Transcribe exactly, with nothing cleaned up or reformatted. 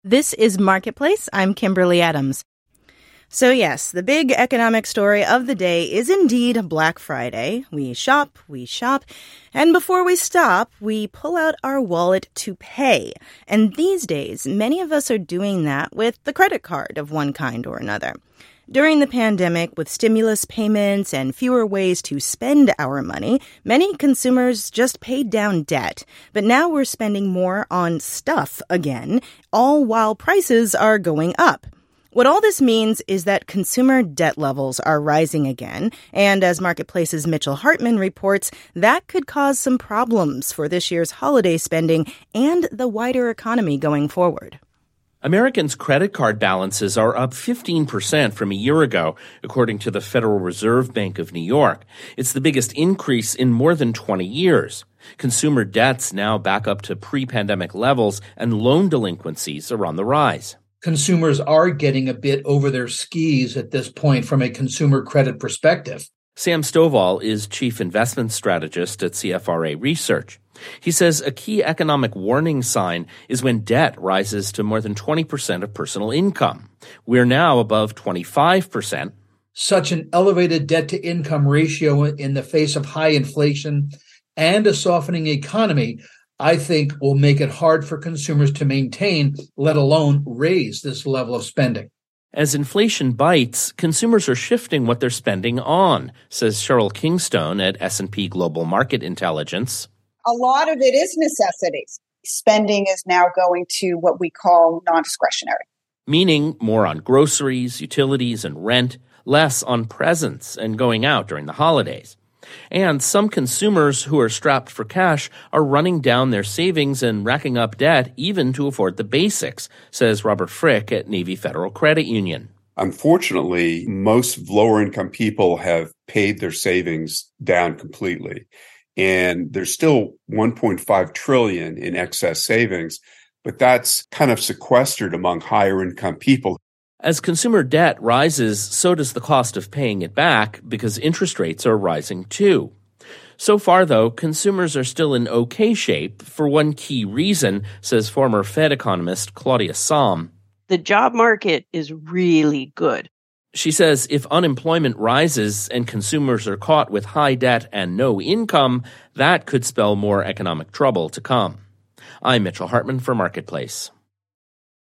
This is Marketplace. I'm Kimberly Adams. So yes, the big economic story of the day is indeed Black Friday. We shop, we shop, and before we stop, we pull out our wallet to pay. And these days, many of us are doing that with the credit card of one kind or another. During the pandemic, with stimulus payments and fewer ways to spend our money, many consumers just paid down debt. But now we're spending more on stuff again, all while prices are going up. What all this means is that consumer debt levels are rising again, and as Marketplace's Mitchell Hartman reports, that could cause some problems for this year's holiday spending and the wider economy going forward. Americans' credit card balances are up fifteen percent from a year ago, according to the Federal Reserve Bank of New York. It's the biggest increase in more than twenty years. Consumer debt's now back up to pre-pandemic levels, and loan delinquencies are on the rise. Consumers are getting a bit over their skis at this point from a consumer credit perspective. Sam Stovall is chief investment strategist at C F R A Research. He says a key economic warning sign is when debt rises to more than twenty percent of personal income. We're now above twenty-five percent. Such an elevated debt-to-income ratio in the face of high inflation and a softening economy, I think, will make it hard for consumers to maintain, let alone raise this level of spending. As inflation bites, consumers are shifting what they're spending on, says Cheryl Kingstone at S and P Global Market Intelligence. A lot of it is necessities. Spending is now going to what we call non-discretionary. Meaning more on groceries, utilities, and rent, less on presents and going out during the holidays. And some consumers who are strapped for cash are running down their savings and racking up debt even to afford the basics, says Robert Frick at Navy Federal Credit Union. Unfortunately, most lower-income people have paid their savings down completely. And there's still one point five trillion dollars in excess savings, but that's kind of sequestered among higher income people. As consumer debt rises, so does the cost of paying it back because interest rates are rising too. So far, though, consumers are still in okay shape for one key reason, says former Fed economist Claudia Sahm. The job market is really good. She says if unemployment rises and consumers are caught with high debt and no income, that could spell more economic trouble to come. I'm Mitchell Hartman for Marketplace.